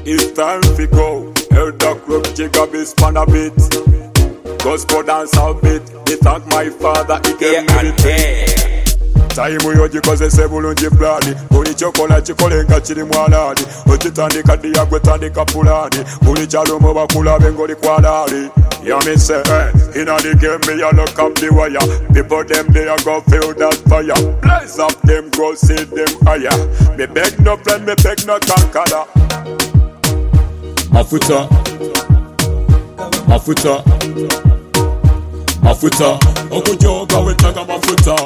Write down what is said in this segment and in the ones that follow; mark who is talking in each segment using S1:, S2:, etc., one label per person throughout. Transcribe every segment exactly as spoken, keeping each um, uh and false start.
S1: It's time to go. Heard the club jigger be span a bit. Gospel dance a bit. Me thank my father, he gave me the thing. Time uyo gikozese bulungi fulani buli kyokola kikole nga kiri mwalaali okitandika ddiya gwe tandika pulaani buli kyalomo bakulabe ng'oli kwalaali. You me say, hey, inna the game me a look up the wire. People them they a go feel that fire. Blaze up them, go see them higher. Me beg no friend, me beg no conqueror.
S2: Mafuta, mafuta, mafuta. Okujoga wetaga mafuta.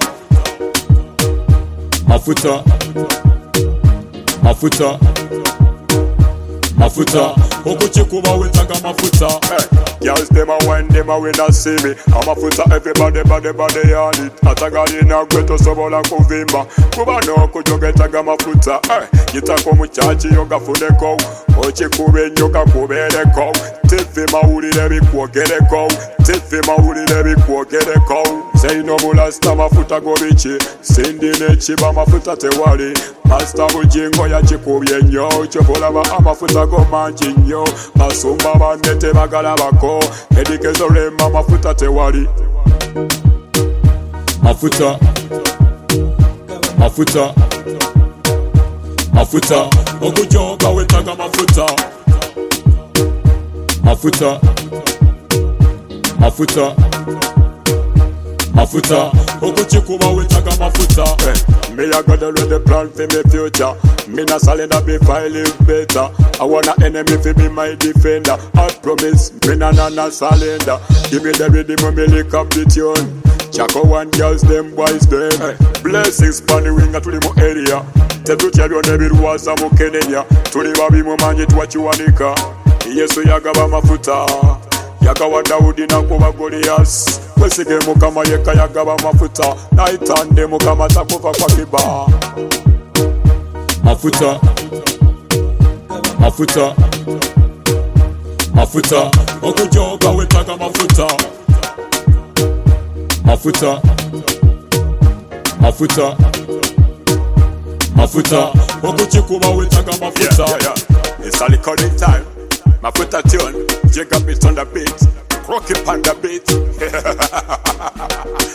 S2: Mafuta, mafuta, mafuta. Okuchikuba wetaga mafuta.
S1: Hey. Girls them a wine, them a when a see me. I'm a foota, everybody, body, body on it. Atagali na gweto sobola kuvimba. Kuba no kujogetaga mafuta. Yitako muchachi yoga funeko. Ochi kube nyoka kubereko. Tifi mawulire bikwogereko. Tifi mawulire bikwogereko. Say no bulasta mafuta gobichi. Sindi nechiba mafuta tewali. Pasta bujingo ya chikubye nyo. Chobolaba amafuta go manji nyo. Masumba bandete bagala bako. Edikezo rema mafuta tewali.
S2: Mafuta, mafuta, mafuta.
S1: Okujoga wetaga mafuta.
S2: Mafuta, mafuta, mafuta.
S1: Okuchikuba wetaga mafuta. Hey, me a got the plan for me future. Me na surrender before I live better. I want an enemy to be my defender. I promise me na na na surrender. Give me the rhythm, me lick up the tune. Chako one girls, them boys, them. Hey. Blessings pan the wing to the mo area. Tetu chabyo nebiruwaza mu Kenya. Tuli babi mu manje twachiwanika. Yesu yagaba mafuta. Yagawa Daudi na kuba Goliath. Kwesige mukama yeka yagaba mafuta. Naitande mukama takufa kwa kiba.
S2: Mafuta, mafuta, mafuta.
S1: Okujoga wetaga mafuta.
S2: Mafuta, mafuta, mafuta.
S1: Okuchikuba wetaga mafuta. Yeah, yeah, yeah. It's a recording time. Mafuta tune. Jig up it on the beat. Rock it on the beat.